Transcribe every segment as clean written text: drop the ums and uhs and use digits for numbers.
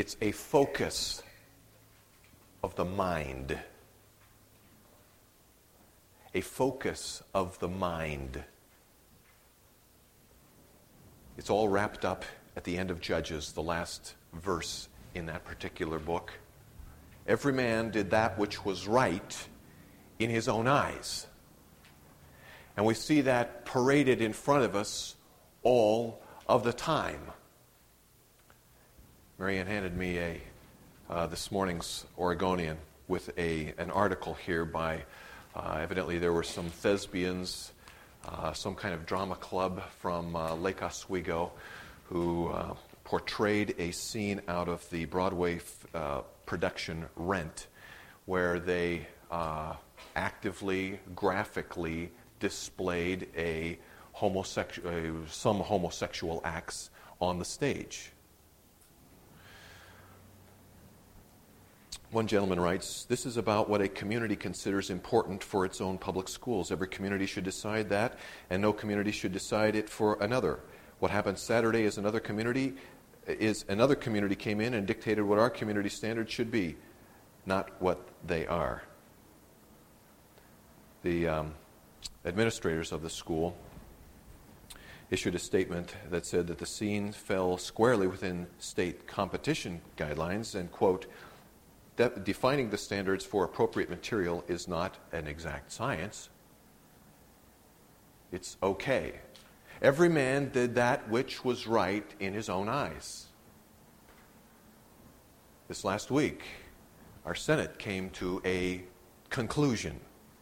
It's a focus of the mind. A focus of the mind. It's all wrapped up at the end of Judges, the last verse in that particular book. Every man did that which was right in his own eyes. And we see that paraded in front of us all of the time. Marianne handed me this morning's Oregonian with an article here by, evidently there were some thespians, some kind of drama club from Lake Oswego who portrayed a scene out of the Broadway production Rent, where they actively, graphically displayed some homosexual acts on the stage. One gentleman writes, "This is about what a community considers important for its own public schools. Every community should decide that, and no community should decide it for another. What happened Saturday is another community came in and dictated what our community standards should be, not what they are." The administrators of the school issued a statement that said that the scene fell squarely within state competition guidelines and, quote, "Defining the standards for appropriate material is not an exact science. It's okay. Every man did that which was right in his own eyes." This last week, our Senate came to a conclusion.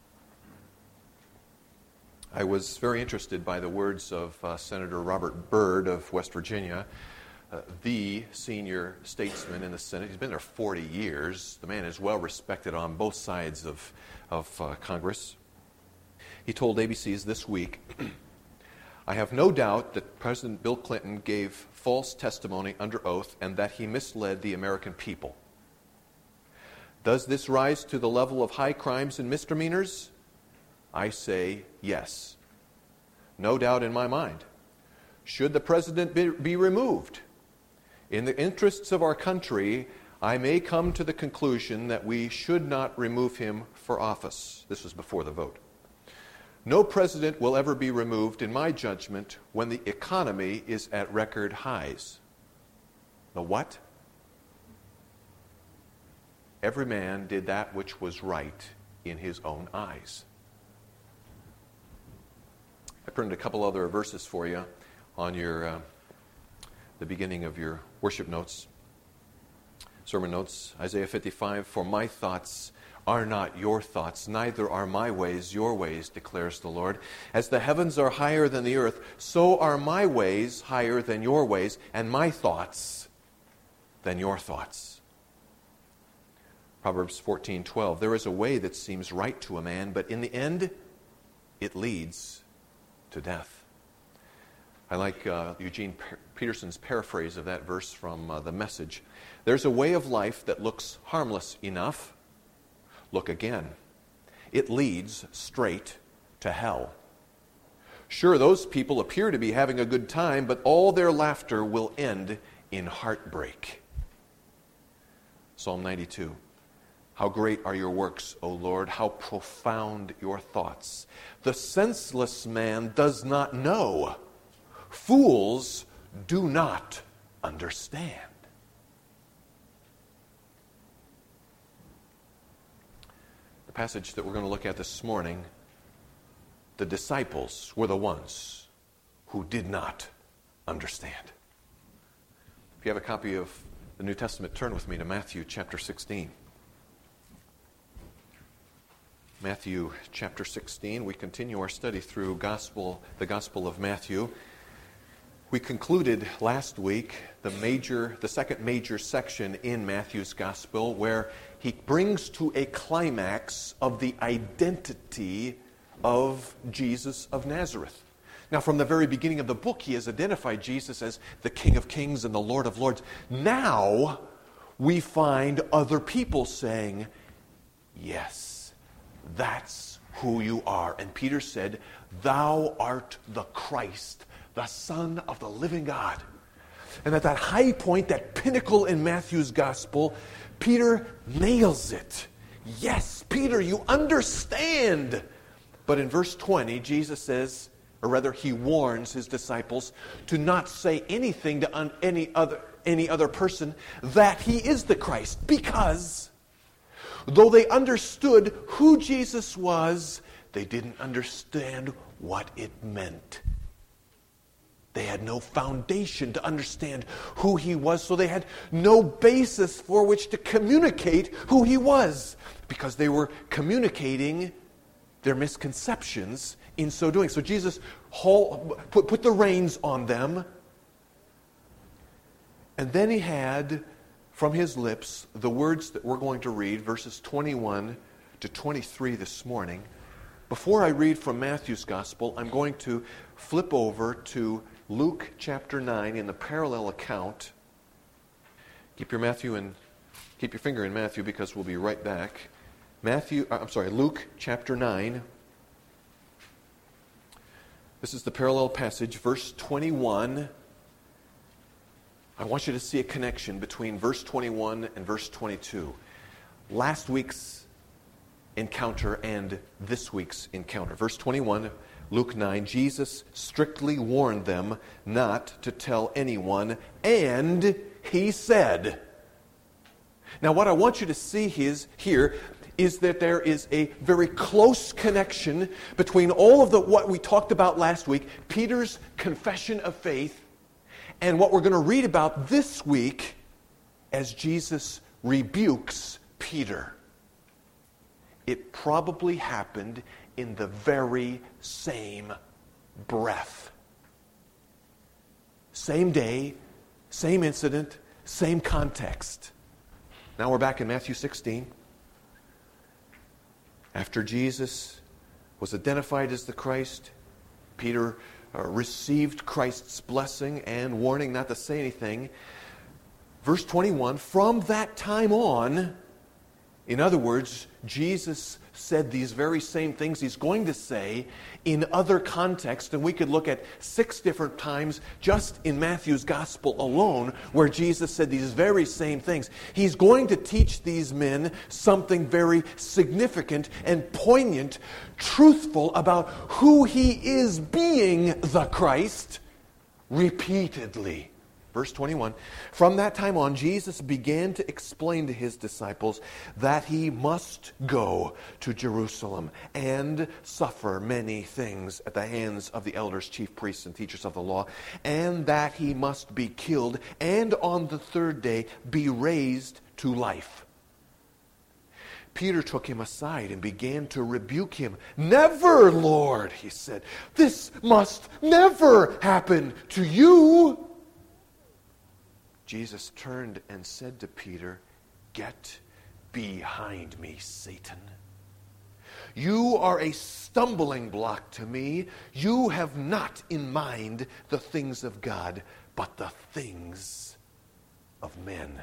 I was very interested by the words of Senator Robert Byrd of West Virginia, the senior statesman in the Senate. He's been there 40 years. The man is well respected on both sides of Congress. He told ABC's This Week, "I have no doubt that President Bill Clinton gave false testimony under oath and that he misled the American people. Does this rise to the level of high crimes and misdemeanors? I say yes. No doubt in my mind. Should the president be removed? In the interests of our country, I may come to the conclusion that we should not remove him for office." This was before the vote. "No president will ever be removed, in my judgment, when the economy is at record highs." The what? Every man did that which was right in his own eyes. I printed a couple other verses for you on your the beginning of your worship notes, sermon notes. Isaiah 55, "For my thoughts are not your thoughts, neither are my ways your ways, declares the Lord. As the heavens are higher than the earth, so are my ways higher than your ways, and my thoughts than your thoughts." Proverbs 14:12, "There is a way that seems right to a man, but in the end it leads to death." I like Eugene Peterson's paraphrase of that verse from The Message. "There's a way of life that looks harmless enough. Look again. It leads straight to hell. Sure, those people appear to be having a good time, but all their laughter will end in heartbreak." Psalm 92. "How great are your works, O Lord, how profound your thoughts. The senseless man does not know. Fools do not understand." The passage that we're going to look at this morning, the disciples were the ones who did not understand. If you have a copy of the New Testament, turn with me to Matthew chapter 16. Matthew chapter 16. We continue our study through the Gospel of Matthew. We concluded last week the second major section in Matthew's Gospel, where he brings to a climax of the identity of Jesus of Nazareth. Now, from the very beginning of the book, he has identified Jesus as the King of Kings and the Lord of Lords. Now, we find other people saying, "Yes, that's who you are." And Peter said, "Thou art the Christ, the Son of the living God." And at that high point, that pinnacle in Matthew's gospel, Peter nails it. Yes, Peter, you understand. But in verse 20, Jesus says, or rather he warns his disciples to not say anything to any other person that he is the Christ. Because though they understood who Jesus was, they didn't understand what it meant. They had no foundation to understand who he was, so they had no basis for which to communicate who he was, because they were communicating their misconceptions in so doing. So Jesus put the reins on them, and then he had from his lips the words that we're going to read, verses 21 to 23 this morning. Before I read from Matthew's gospel, I'm going to flip over to Luke chapter 9 in the parallel account. Keep your finger in Matthew, because we'll be right back. Luke chapter 9. This is the parallel passage, verse 21. I want you to see a connection between verse 21 and verse 22. Last week's encounter and this week's encounter. Verse 21, Luke 9, Jesus strictly warned them not to tell anyone, and he said. Now what I want you to see here is that there is a very close connection between all of what we talked about last week, Peter's confession of faith, and what we're going to read about this week as Jesus rebukes Peter. It probably happened in the very same breath. Same day, same incident, same context. Now we're back in Matthew 16. After Jesus was identified as the Christ, Peter received Christ's blessing and warning not to say anything. Verse 21, from that time on, in other words, Jesus said these very same things he's going to say in other contexts, and we could look at 6 different times just in Matthew's gospel alone where Jesus said these very same things. He's going to teach these men something very significant and poignant, truthful about who he is being the Christ repeatedly. Verse 21, from that time on, Jesus began to explain to his disciples that he must go to Jerusalem and suffer many things at the hands of the elders, chief priests, and teachers of the law, and that he must be killed and on the 3rd day be raised to life. Peter took him aside and began to rebuke him. Never, Lord, he said. This must never happen to you. Jesus turned and said to Peter, get behind me, Satan. You are a stumbling block to me. You have not in mind the things of God, but the things of men.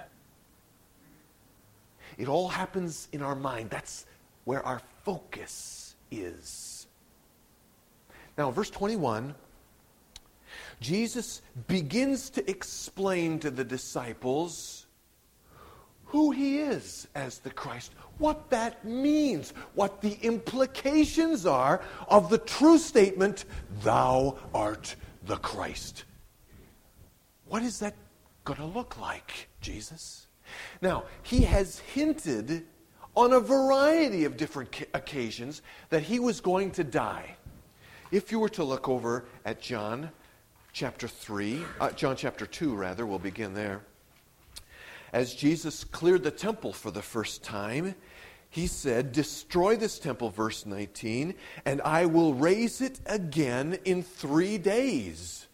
It all happens in our mind. That's where our focus is. Now, verse 21, Jesus begins to explain to the disciples who he is as the Christ, what that means, what the implications are of the true statement, thou art the Christ. What is that going to look like, Jesus? Now, he has hinted on a variety of different occasions that he was going to die. If you were to look over at John chapter 2, we'll begin there. As Jesus cleared the temple for the first time, he said, destroy this temple, verse 19, and I will raise it again in 3 days.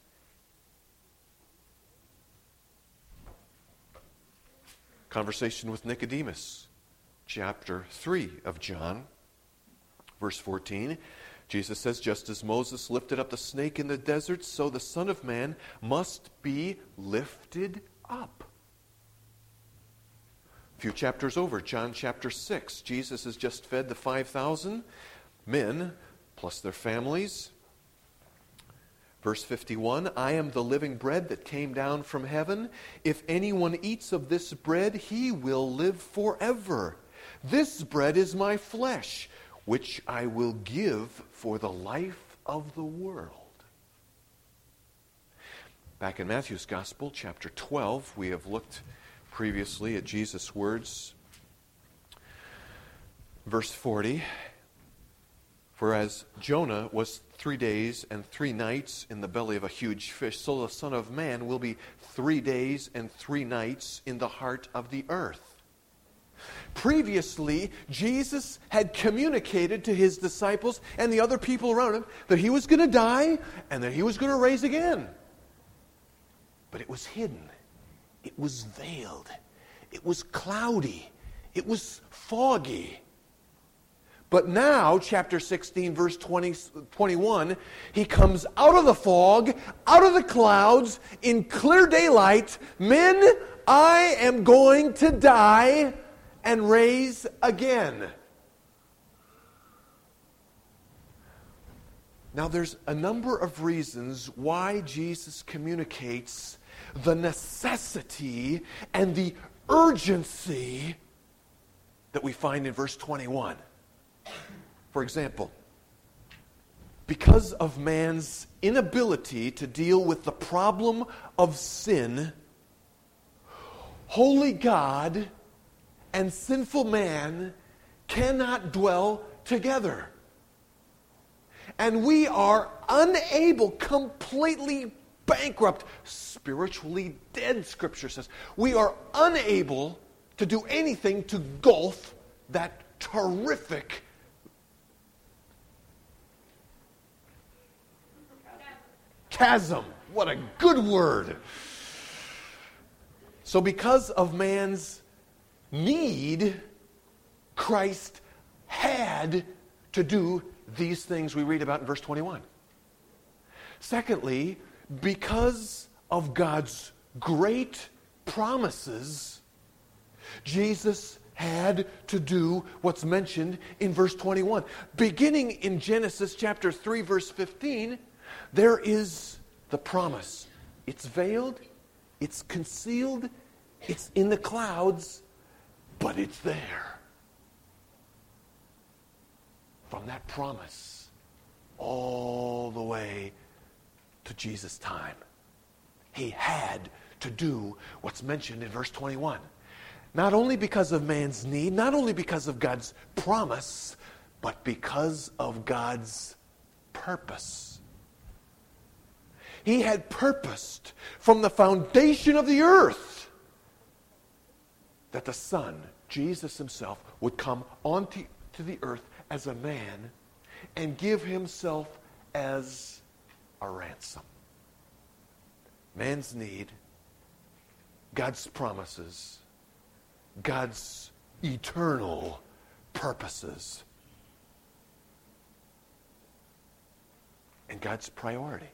Conversation with Nicodemus, chapter 3 of John, verse 14. Jesus says, just as Moses lifted up the snake in the desert, so the Son of Man must be lifted up. A few chapters over, John chapter 6, Jesus has just fed the 5,000 men, plus their families. Verse 51, I am the living bread that came down from heaven. If anyone eats of this bread, he will live forever. This bread is my flesh, which I will give for the life of the world. Back in Matthew's Gospel, chapter 12, we have looked previously at Jesus' words. Verse 40, for as Jonah was 3 days and 3 nights in the belly of a huge fish, so the Son of Man will be 3 days and 3 nights in the heart of the earth. Previously, Jesus had communicated to his disciples and the other people around him that he was going to die and that he was going to rise again. But it was hidden. It was veiled. It was cloudy. It was foggy. But now, chapter 16, verse 21, he comes out of the fog, out of the clouds, in clear daylight. Men, I am going to die and raise again. Now, there's a number of reasons why Jesus communicates the necessity and the urgency that we find in verse 21. For example, because of man's inability to deal with the problem of sin, holy God and sinful man cannot dwell together. And we are unable, completely bankrupt, spiritually dead, Scripture says. We are unable to do anything to gulf that terrific chasm. What a good word. So because of man's need, Christ had to do these things we read about in verse 21. Secondly, because of God's great promises, Jesus had to do what's mentioned in verse 21. Beginning in Genesis chapter 3, verse 15, there is the promise. It's veiled, it's concealed, it's in the clouds, but it's there. From that promise all the way to Jesus' time, he had to do what's mentioned in verse 21. Not only because of man's need, not only because of God's promise, but because of God's purpose. He had purposed from the foundation of the earth that the Son, Jesus himself, would come onto the earth as a man and give himself as a ransom. Man's need, God's promises, God's eternal purposes, and God's priority.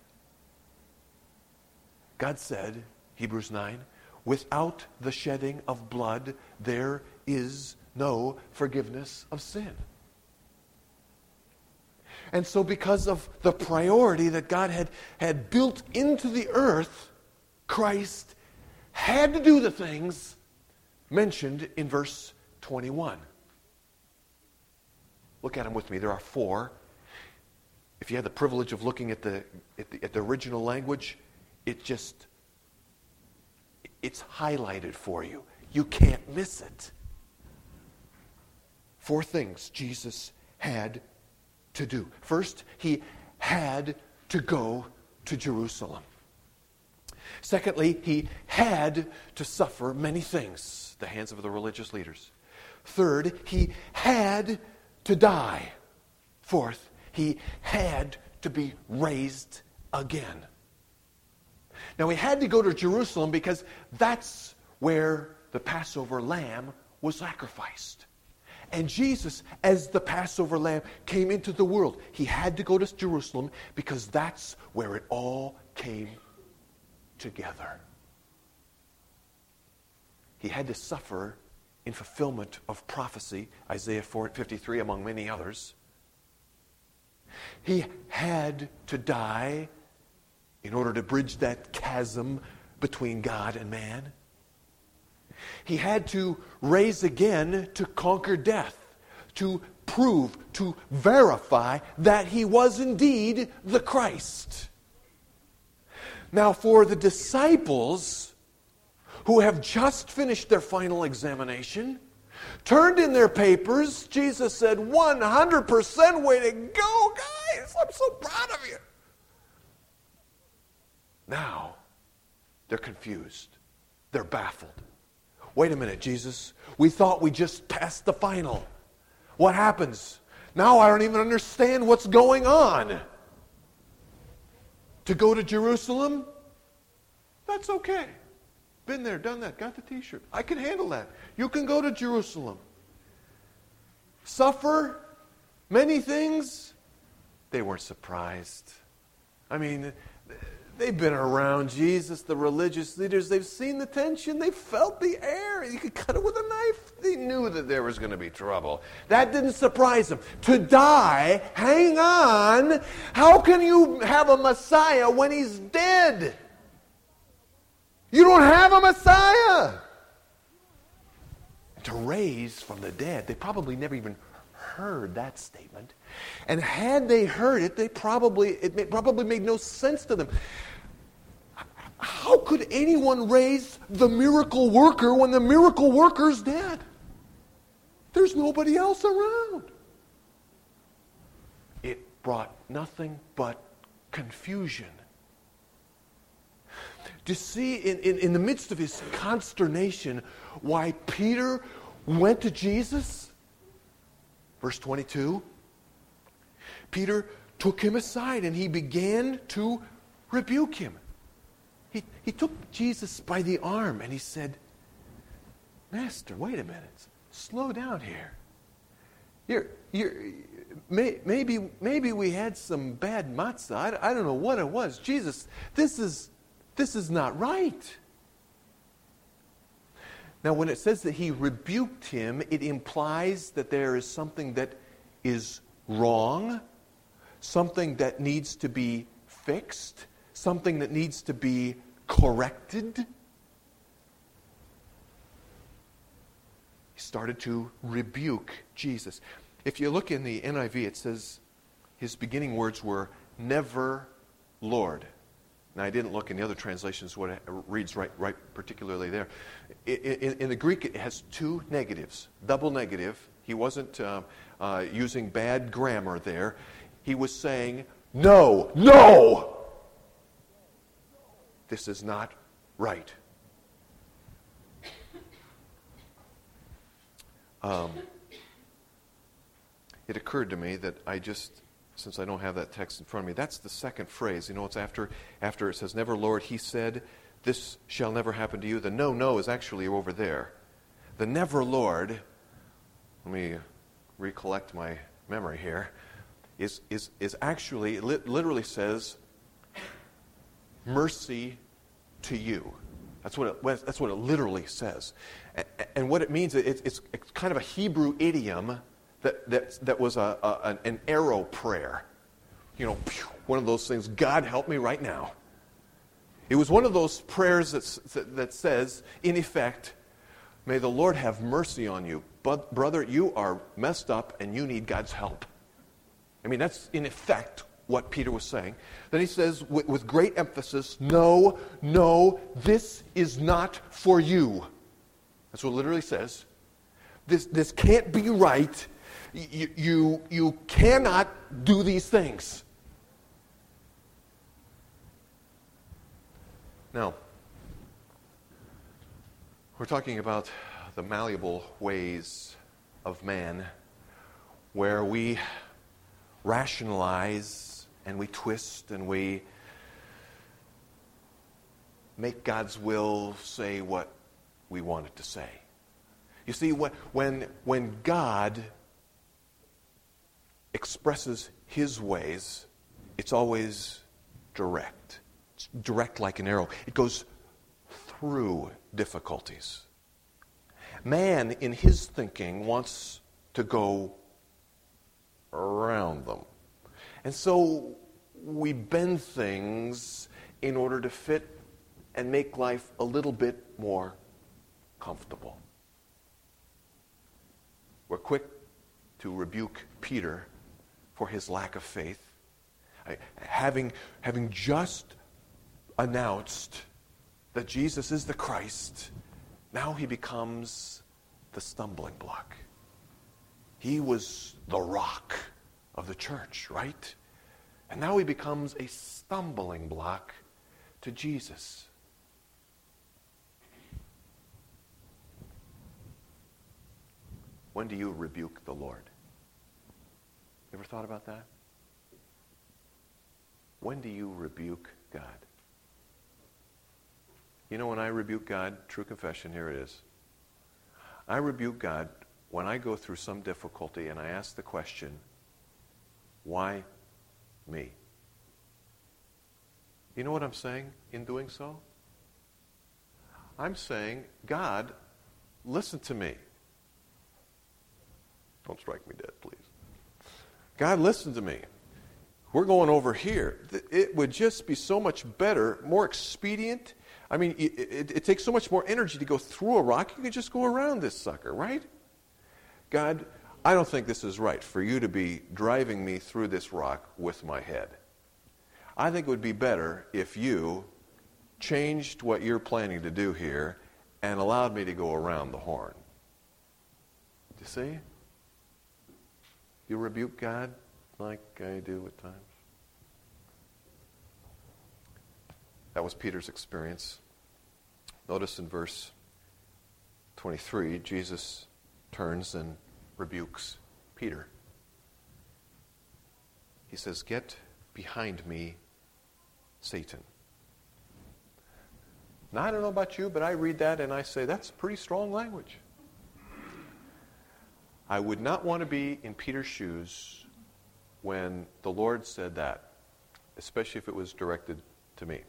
God said, Hebrews 9, without the shedding of blood, there is no forgiveness of sin. And so because of the priority that God had built into the earth, Christ had to do the things mentioned in verse 21. Look at them with me. There are 4. If you had the privilege of looking at the original language, it's highlighted for you. You can't miss it. 4 things Jesus had to do. First, he had to go to Jerusalem. Secondly, he had to suffer many things at the hands of the religious leaders. Third, he had to die. Fourth, he had to be raised again. Now, he had to go to Jerusalem because that's where the Passover lamb was sacrificed. And Jesus, as the Passover lamb, came into the world. He had to go to Jerusalem because that's where it all came together. He had to suffer in fulfillment of prophecy, Isaiah 53, among many others. He had to die in order to bridge that chasm between God and man. He had to raise again to conquer death, to prove, to verify that he was indeed the Christ. Now, for the disciples who have just finished their final examination, turned in their papers, Jesus said, 100% way to go, guys. I'm so proud of you. Now, they're confused. They're baffled. Wait a minute, Jesus. We thought we just passed the final. What happens? Now I don't even understand what's going on. To go to Jerusalem? That's okay. Been there, done that, got the t-shirt. I can handle that. You can go to Jerusalem. Suffer many things. They weren't surprised. I mean, they've been around Jesus, the religious leaders. They've seen the tension. They felt the air. You could cut it with a knife. They knew that there was going to be trouble. That didn't surprise them. To die, hang on. How can you have a Messiah when he's dead? You don't have a Messiah. To raise from the dead, they probably never even heard that statement. And had they heard it, it probably made no sense to them. How could anyone raise the miracle worker when the miracle worker's dead? There's nobody else around. It brought nothing but confusion. Do you see in the midst of his consternation why Peter went to Jesus? Verse 22. Peter took him aside and he began to rebuke him. He took Jesus by the arm and he said, Master, wait a minute. Slow down here. Maybe we had some bad matzah. I don't know what it was. Jesus, this is not right. Now, when it says that he rebuked him, it implies that there is something that is wrong, something that needs to be fixed, something that needs to be corrected. He started to rebuke Jesus. If you look in the NIV, it says his beginning words were, never, Lord. Now, I didn't look in the other translations what it reads right particularly there. In the Greek, it has two negatives, double negative. He wasn't using bad grammar there. He was saying, no! This is not right. It occurred to me that since I don't have that text in front of me, that's the second phrase. You know, it's after it says, never, Lord, he said, this shall never happen to you. The no is actually over there. The never, Lord, let me recollect my memory here, is actually, it literally says, mercy to you. That's what it literally says. And what it means, it's kind of a Hebrew idiom that was an arrow prayer. You know, one of those things, God help me right now. It was one of those prayers that says, in effect, may the Lord have mercy on you. But brother, you are messed up and you need God's help. I mean, that's in effect what Peter was saying. Then he says with great emphasis, no, this is not for you. That's what it literally says. This can't be right. You cannot do these things. Now, we're talking about the malleable ways of man, where we rationalize and we twist and we make God's will say what we want it to say. You see, when God expresses his ways, it's always direct. It's direct like an arrow. It goes through difficulties. Man, in his thinking, wants to go around them. And so we bend things in order to fit and make life a little bit more comfortable. We're quick to rebuke Peter for his lack of faith. Having just announced that Jesus is the Christ, now he becomes the stumbling block. He was the rock of the church, right? And now he becomes a stumbling block to Jesus. When do you rebuke the Lord? Ever thought about that? When do you rebuke God? You know, when I rebuke God, true confession, here it is. I rebuke God when I go through some difficulty and I ask the question, why me? You know what I'm saying in doing so? I'm saying, God, listen to me. Don't strike me dead, please. God, listen to me. We're going over here. It would just be so much better, more expedient. I mean, it takes so much more energy to go through a rock. You could just go around this sucker, right? God, I don't think this is right for you to be driving me through this rock with my head. I think it would be better if you changed what you're planning to do here and allowed me to go around the horn. Do you see? You rebuke God like I do at times. That was Peter's experience. Notice in verse 23, Jesus turns and rebukes Peter. He says, "Get behind me, Satan." Now, I don't know about you, but I read that and I say, that's pretty strong language. I would not want to be in Peter's shoes when the Lord said that, especially if it was directed to me.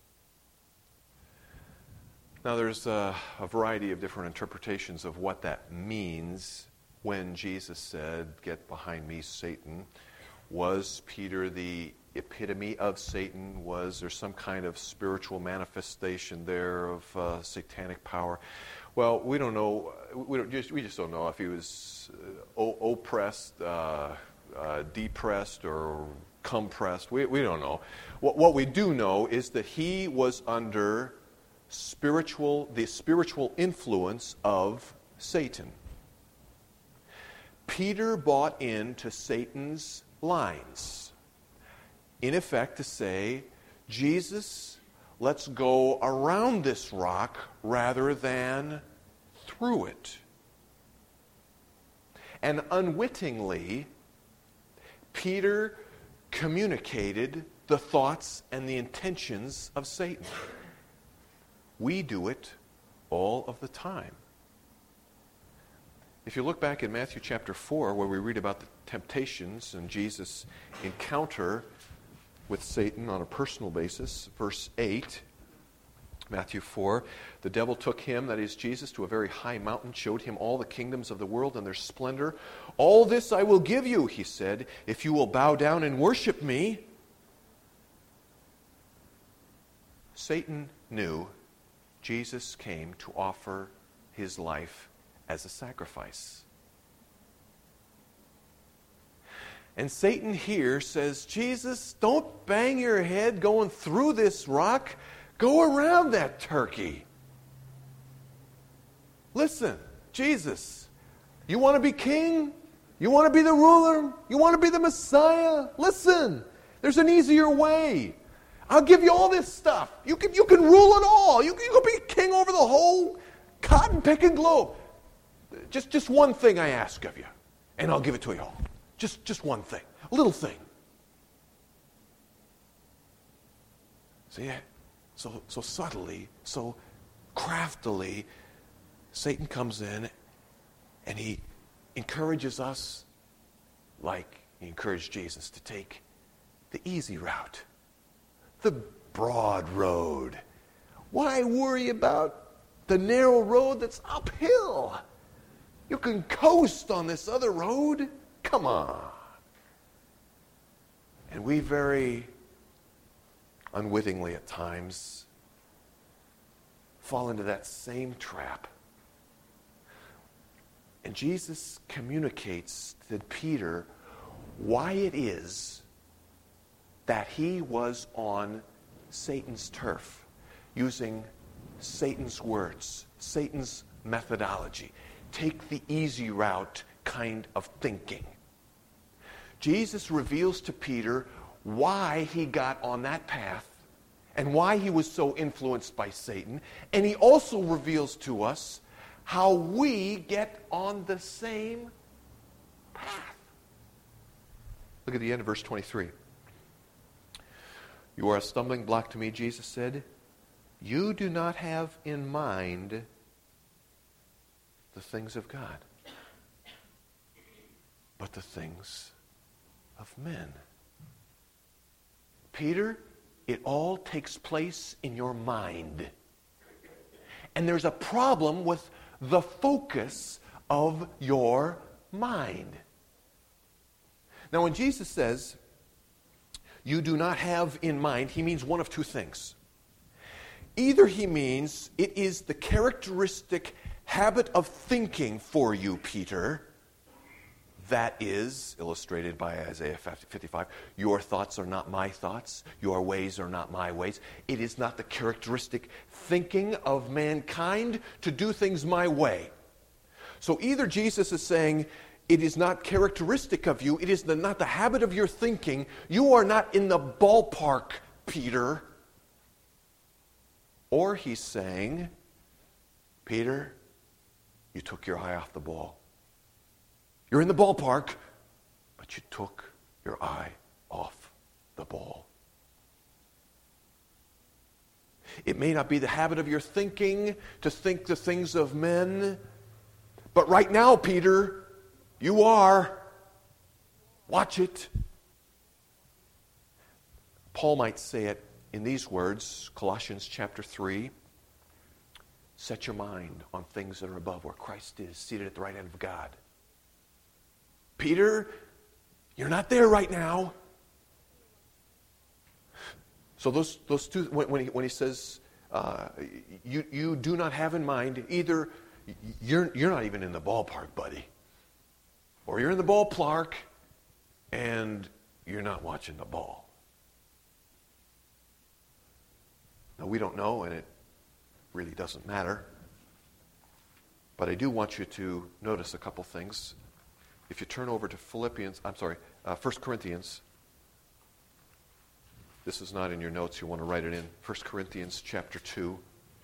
Now, there's a variety of different interpretations of what that means when Jesus said, "Get behind me, Satan." Was Peter the epitome of Satan? Was there some kind of spiritual manifestation there of satanic power? Well, we don't know. We just don't know if he was oppressed, depressed, or compressed. We don't know. What we do know is that he was under the spiritual influence of Satan. Peter bought into Satan's lines. In effect, to say, Jesus, let's go around this rock rather than through it. And unwittingly, Peter communicated the thoughts and the intentions of Satan. We do it all of the time. If you look back in Matthew chapter 4, where we read about the temptations and Jesus' encounter with Satan on a personal basis, verse 8, Matthew 4, the devil took him, that is Jesus, to a very high mountain, showed him all the kingdoms of the world and their splendor. "All this I will give you," he said, "if you will bow down and worship me." Satan knew Jesus came to offer his life as a sacrifice. And Satan here says, "Jesus, don't bang your head going through this rock. Go around that turkey. Listen, Jesus, you want to be king? You want to be the ruler? You want to be the Messiah? Listen, there's an easier way. I'll give you all this stuff. You can rule it all. You can be king over the whole cotton-picking globe. Just one thing I ask of you, and I'll give it to you all. Just one thing, a little thing." See, so subtly, so craftily, Satan comes in and he encourages us, like he encouraged Jesus, to take the easy route, the broad road. Why worry about the narrow road that's uphill? You can coast on this other road. Come on. And we very unwittingly at times, fall into that same trap. And Jesus communicates to Peter why it is that he was on Satan's turf, using Satan's words, Satan's methodology. Take the easy route kind of thinking. Jesus reveals to Peter why he got on that path and why he was so influenced by Satan. And he also reveals to us how we get on the same path. Look at the end of verse 23. You are a stumbling block to me, Jesus said. You do not have in mind the things of God, but the things of men. Peter, it all takes place in your mind. And there's a problem with the focus of your mind. Now, when Jesus says, you do not have in mind, he means one of two things. Either he means it is the characteristic habit of thinking for you, Peter, that is illustrated by Isaiah 55. Your thoughts are not my thoughts. Your ways are not my ways. It is not the characteristic thinking of mankind to do things my way. So either Jesus is saying, it is not characteristic of you. It is not the habit of your thinking. You are not in the ballpark, Peter. Or he's saying, Peter, you took your eye off the ball. You're in the ballpark, but you took your eye off the ball. It may not be the habit of your thinking to think the things of men, but right now, Peter, you are. Watch it. Paul might say it in these words, Colossians chapter 3. Set your mind on things that are above, where Christ is, seated at the right hand of God. Peter, you're not there right now. So those two, when he says, you do not have in mind, either you're not even in the ballpark, buddy, or you're in the ballpark and you're not watching the ball. Now, we don't know, and it really doesn't matter. But I do want you to notice a couple things. If you turn over to 1 Corinthians. This is not in your notes. You want to write it in. 1 Corinthians chapter 2.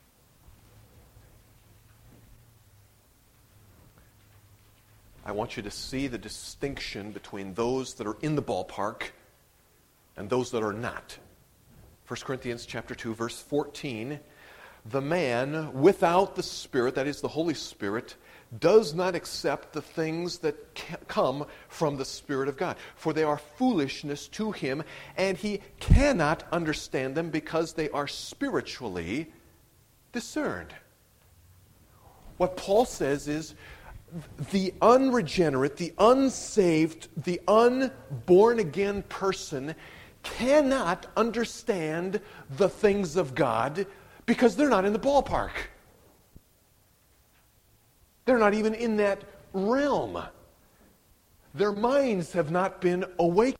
I want you to see the distinction between those that are in the ballpark and those that are not. 1 Corinthians chapter 2, verse 14. The man without the Spirit, that is the Holy Spirit, does not accept the things that come from the Spirit of God, for they are foolishness to him, and he cannot understand them because they are spiritually discerned. What Paul says is, the unregenerate, the unsaved, the unborn-again person cannot understand the things of God because they're not in the ballpark. They're not even in that realm. Their minds have not been awakened.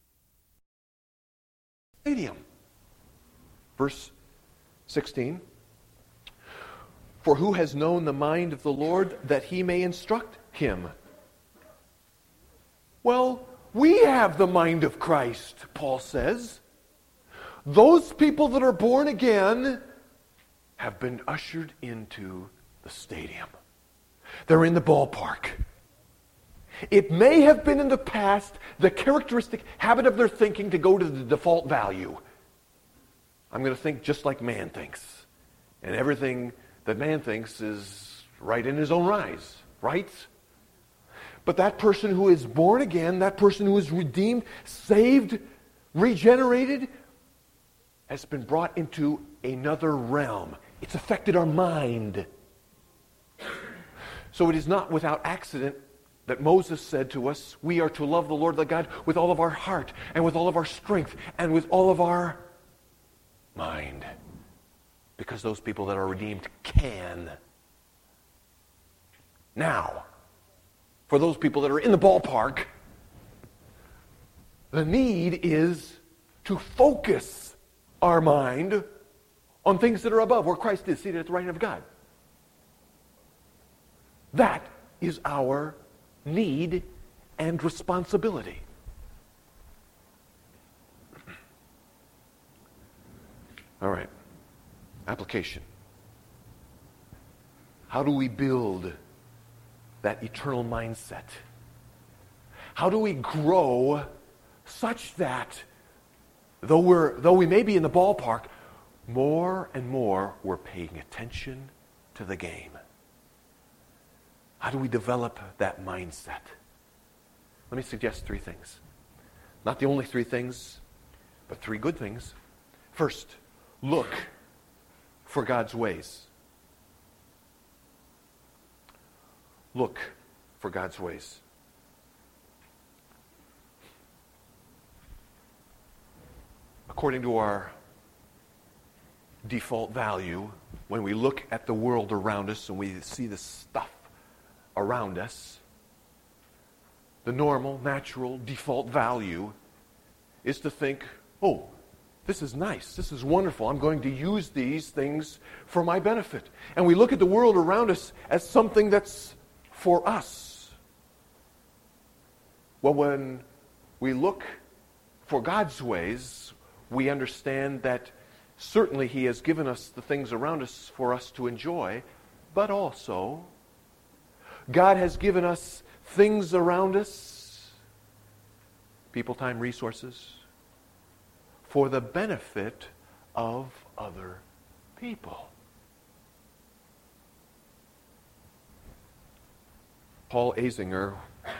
Verse 16. For who has known the mind of the Lord that he may instruct him? Well, we have the mind of Christ, Paul says. Those people that are born again have been ushered into the stadium. They're in the ballpark. It may have been in the past the characteristic habit of their thinking to go to the default value. I'm going to think just like man thinks. And everything that man thinks is right in his own eyes, right? But that person who is born again, that person who is redeemed, saved, regenerated, has been brought into another realm. It's affected our mind. So it is not without accident that Moses said to us, we are to love the Lord thy God with all of our heart and with all of our strength and with all of our mind. Because those people that are redeemed can. Now, for those people that are in the ballpark, the need is to focus our mind on things that are above, where Christ is seated at the right hand of God. That is our need and responsibility. All right. Application. How do we build that eternal mindset? How do we grow such that though we may be in the ballpark, more and more we're paying attention to the game? How do we develop that mindset? Let me suggest 3 things. Not the only 3 things, but 3 good things. First, look for God's ways. Look for God's ways. According to our default value, when we look at the world around us and we see the stuff around us, the normal, natural, default value is to think, oh, this is nice, this is wonderful, I'm going to use these things for my benefit. And we look at the world around us as something that's for us. Well, when we look for God's ways, we understand that certainly He has given us the things around us for us to enjoy, but also God has given us things around us, people, time, resources, for the benefit of other people. Paul Azinger,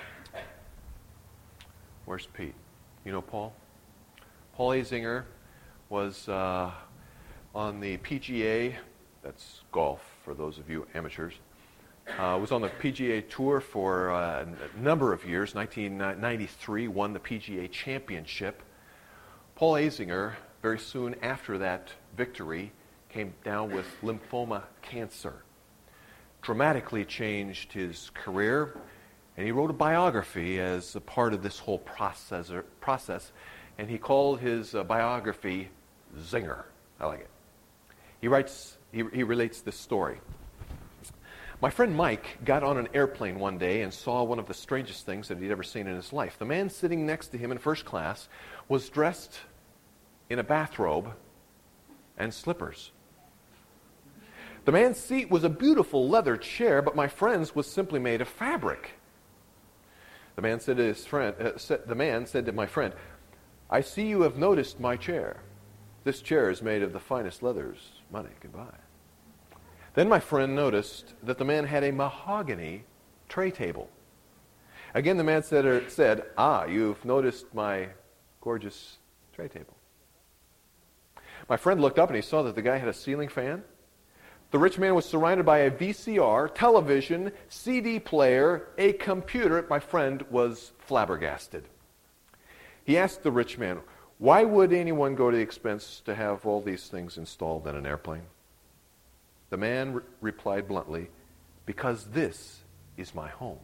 where's Pete? You know Paul? Paul Azinger was on the PGA, that's golf for those of you amateurs, was on the PGA Tour for a number of years. 1993 won the PGA Championship. Paul Azinger, very soon after that victory, came down with lymphoma cancer. Dramatically changed his career, and he wrote a biography as a part of this whole process, and he called his biography Zinger. I like it. He relates this story. My friend Mike got on an airplane one day and saw one of the strangest things that he'd ever seen in his life. The man sitting next to him in first class was dressed in a bathrobe and slippers. The man's seat was a beautiful leather chair, but my friend's was simply made of fabric. The man said to my friend, "I see you have noticed my chair. This chair is made of the finest leathers money can buy." Then my friend noticed that the man had a mahogany tray table. Again, the man said, "Ah, you've noticed my gorgeous tray table." My friend looked up and he saw that the guy had a ceiling fan. The rich man was surrounded by a VCR, television, CD player, a computer. My friend was flabbergasted. He asked the rich man, "Why would anyone go to the expense to have all these things installed in an airplane?" The man replied bluntly, "Because this is my home."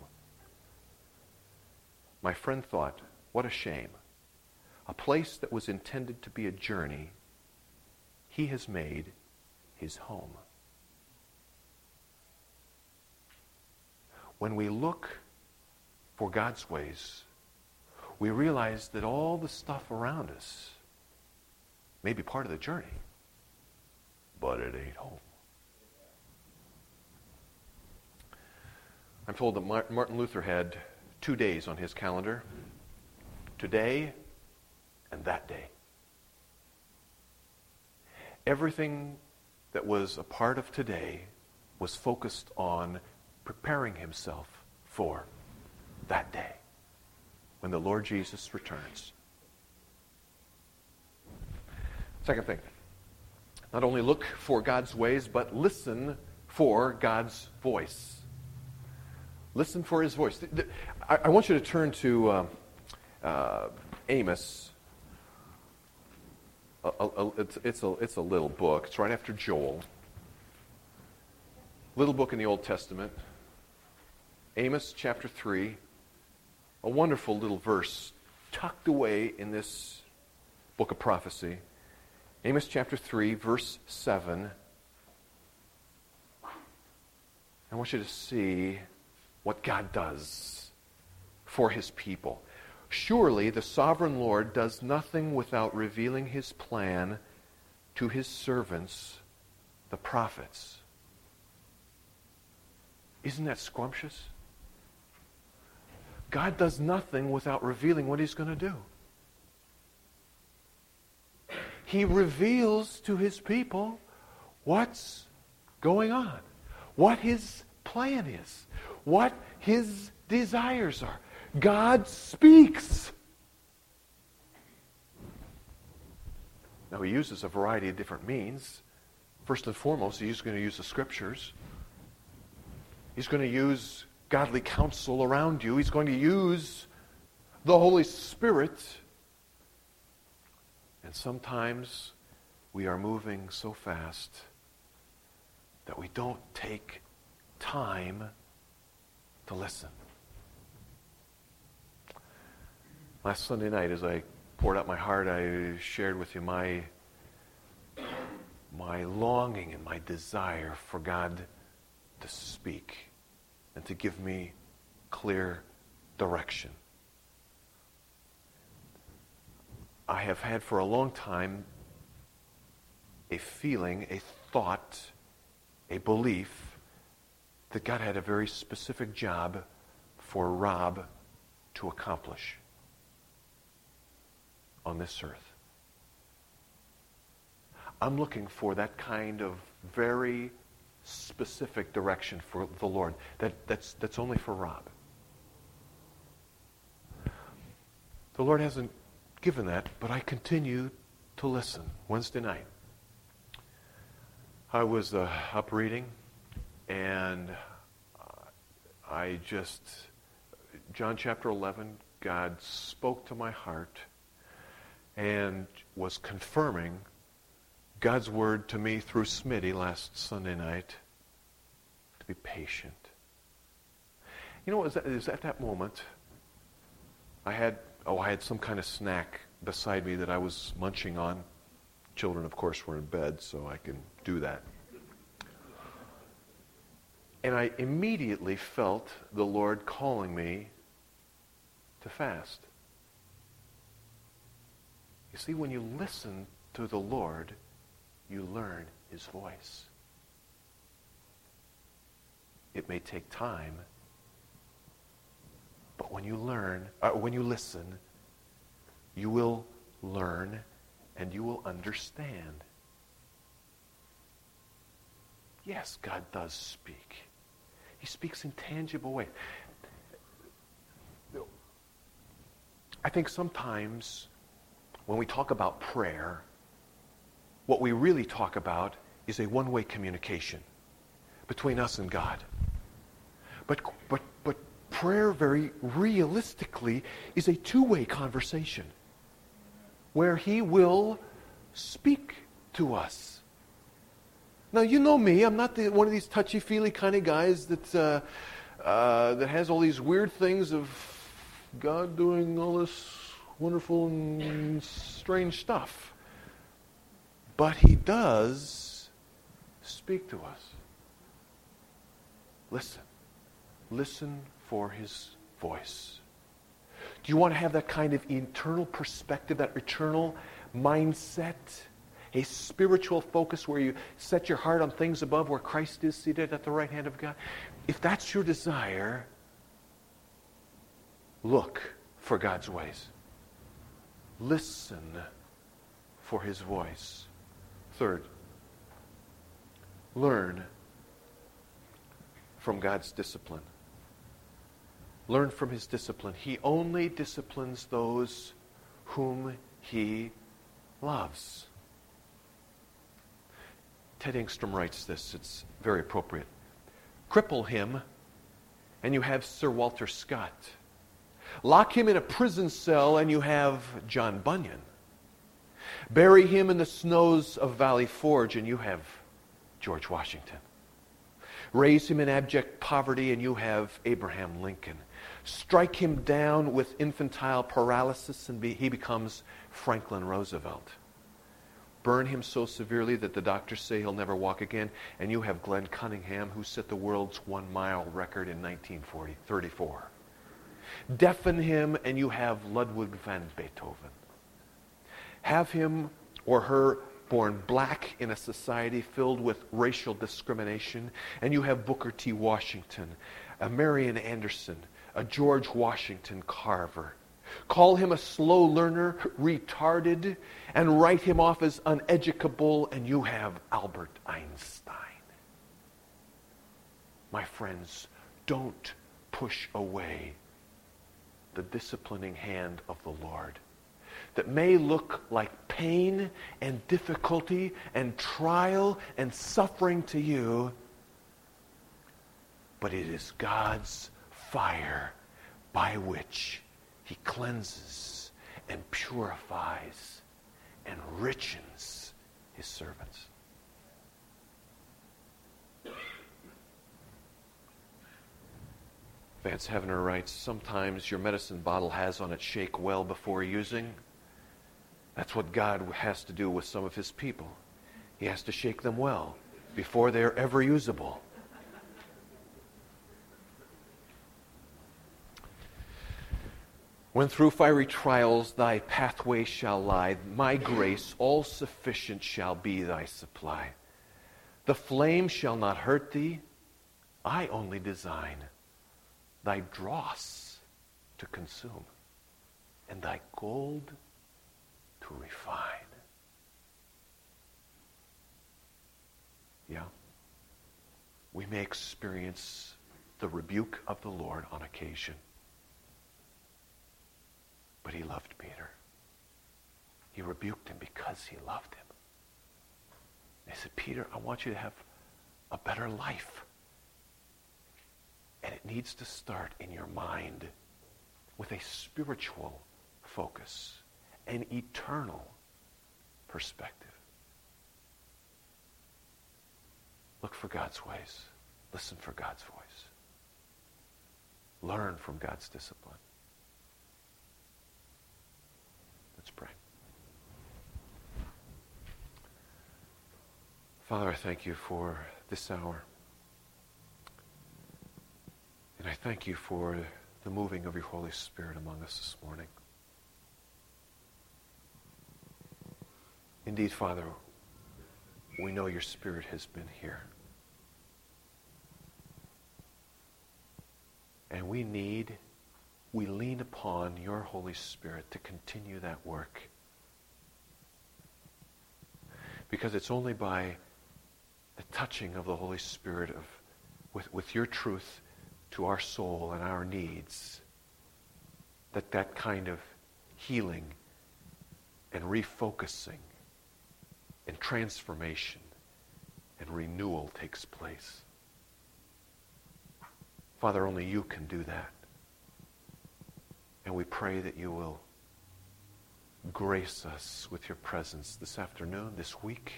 My friend thought, what a shame. A place that was intended to be a journey, he has made his home. When we look for God's ways, we realize that all the stuff around us may be part of the journey, but it ain't home. I'm told that Martin Luther had 2 days on his calendar, today and that day. Everything that was a part of today was focused on preparing himself for that day, when the Lord Jesus returns. Second thing, not only look for God's ways, but listen for God's voice. Listen for His voice. I want you to turn to Amos It's a little book. It's right after Joel. Little book in the Old Testament. Amos chapter 3. A wonderful little verse tucked away in this book of prophecy. Amos chapter 3, verse 7. I want you to see what God does for his people. Surely the sovereign Lord does nothing without revealing his plan to his servants, the prophets. Isn't that scrumptious? God does nothing without revealing what he's going to do. He reveals to his people what's going on, what his plan is, what his desires are. God speaks. Now, he uses a variety of different means. First and foremost, he's going to use the Scriptures. He's going to use godly counsel around you. He's going to use the Holy Spirit. And sometimes we are moving so fast that we don't take time to listen. Last Sunday night, as I poured out my heart, I shared with you my longing and my desire for God to speak and to give me clear direction. I have had for a long time a feeling, a thought, a belief that God had a very specific job for Rob to accomplish on this earth. I'm looking for that kind of very specific direction for the Lord. That's only for Rob. The Lord hasn't given that, but I continue to listen. Wednesday night, I was up reading, and John chapter 11, God spoke to my heart and was confirming God's word to me through Smitty last Sunday night to be patient. You know, it was at that moment I had some kind of snack beside me that I was munching on. Children, of course, were in bed, so I can do that. And I immediately felt the Lord calling me to fast. You see, when you listen to the Lord, you learn his voice. It may take time, but when you listen, you will learn and you will understand. Yes, God does speak. He speaks in tangible ways. I think sometimes when we talk about prayer, what we really talk about is a one-way communication between us and God. But prayer, very realistically, is a two-way conversation where he will speak to us. Now, you know me. I'm not one of these touchy-feely kind of guys that has all these weird things of God doing all this wonderful and strange stuff. But he does speak to us. Listen. Listen for his voice. Do you want to have that kind of eternal perspective, that eternal mindset, a spiritual focus where you set your heart on things above where Christ is seated at the right hand of God? If that's your desire, look for God's ways. Listen for his voice. Third, learn from God's discipline. Learn from his discipline. He only disciplines those whom he loves. Ted Engstrom writes this. It's very appropriate. Cripple him, and you have Sir Walter Scott. Lock him in a prison cell, and you have John Bunyan. Bury him in the snows of Valley Forge, and you have George Washington. Raise him in abject poverty, and you have Abraham Lincoln. Strike him down with infantile paralysis, and he becomes Franklin Roosevelt. Burn him so severely that the doctors say he'll never walk again, and you have Glenn Cunningham, who set the world's 1-mile record in 1934. Deafen him, and you have Ludwig van Beethoven. Have him or her born black in a society filled with racial discrimination, and you have Booker T. Washington, a Marian Anderson, a George Washington Carver. Call him a slow learner, retarded, and write him off as uneducable, and you have Albert Einstein. My friends, don't push away the disciplining hand of the Lord that may look like pain and difficulty and trial and suffering to you, but it is God's fire by which he cleanses and purifies and enriches his servants. Vance Heavener writes, sometimes your medicine bottle has on it shake well before using. That's what God has to do with some of his people. He has to shake them well before they're ever usable. When through fiery trials thy pathway shall lie, my grace all sufficient shall be thy supply. The flame shall not hurt thee, I only design thy dross to consume, and thy gold to refine. Yeah. We may experience the rebuke of the Lord on occasion. But he loved Peter. He rebuked him because he loved him. He said, Peter, I want you to have a better life. And it needs to start in your mind with a spiritual focus, an eternal perspective. Look for God's ways. Listen for God's voice. Learn from God's discipline. Let's pray. Father, I thank you for this hour. And I thank you for the moving of your Holy Spirit among us this morning. Indeed, Father, we know your Spirit has been here. And we lean upon your Holy Spirit to continue that work. Because it's only by the touching of the Holy Spirit with your truth to our soul and our needs that kind of healing and refocusing and transformation and renewal takes place. Father, only you can do that. And we pray that you will grace us with your presence this afternoon, this week.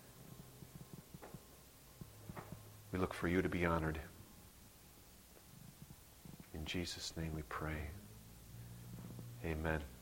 We look for you to be honored. In Jesus' name we pray. Amen.